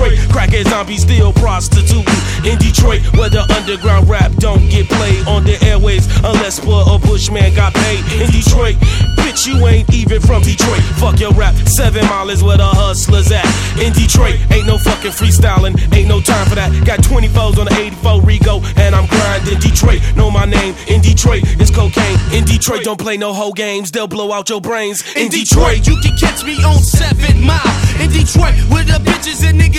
Detroit, crackhead zombies still prostituting. In Detroit, where the underground rap don't get played on the airwaves unless for a bushman got paid. In Detroit, bitch, you ain't even from Detroit. Fuck your rap, 7 Mile is where the hustlers at. In Detroit, ain't no fucking freestyling, ain't no time for that. Got 24s on the 84 Rego, and I'm grinding. Detroit, know my name. In Detroit, it's cocaine. In Detroit, don't play no whole games, they'll blow out your brains. In Detroit, you can catch me on 7 Mile. In Detroit, where the bitches and niggas